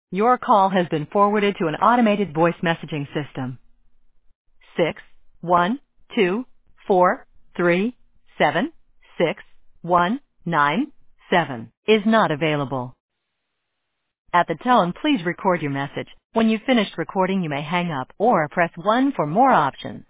Your call has been forwarded to an automated voice messaging system. 61224376197 is not available. At the tone, please record your message. When you've finished recording, you may hang up or press 1 for more options.